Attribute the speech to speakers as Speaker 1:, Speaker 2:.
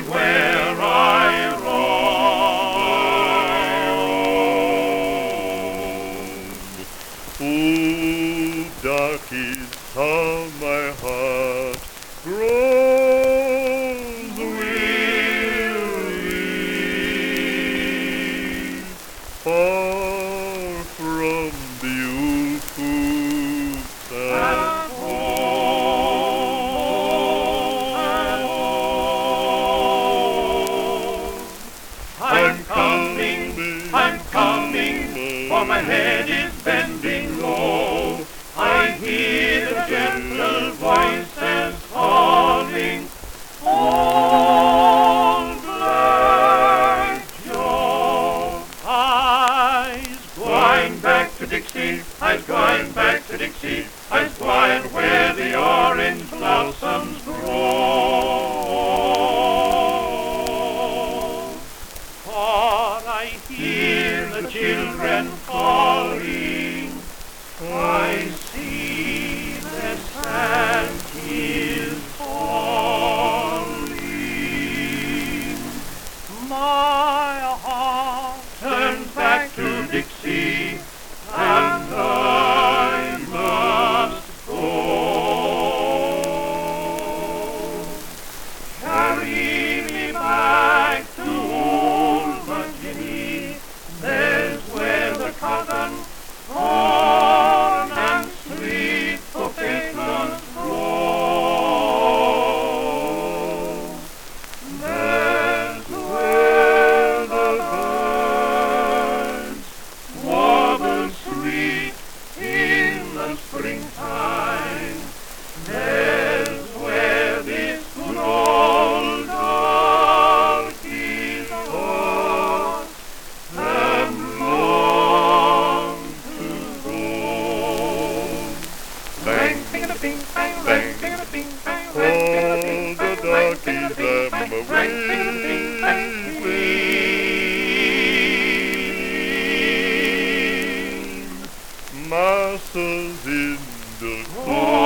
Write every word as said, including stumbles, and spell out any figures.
Speaker 1: everywhere I roam.
Speaker 2: Oh, dark is how my heart grows weary, far from the old folks at
Speaker 1: home. I'm coming, I'm coming, for my head is bending low. I hear the gentle voices calling, Old Black Joe. I's going back to Dixie, I's going back to Dixie, I's going where the orange blossoms grow. For I hear the children calling, I see their sad tears falling. My heart turns back to Dixie, and I must go. Carry me back to old Virginia, there's where the cotton, corn, and sweet potatoes grow. There's where the birds warble sweet in the springtime. There's where this good old darky thought them long to go. Bang, bing, a bing, bang, bang, bing, a bing, bang, bang, bing, a bing,
Speaker 2: all the
Speaker 1: bang, bang, bing, a bing,
Speaker 2: darkies
Speaker 1: bang,
Speaker 2: I'm
Speaker 1: bang, bing, a bing, bang,
Speaker 2: away.
Speaker 1: bing.
Speaker 2: Massa's in the
Speaker 1: Oh,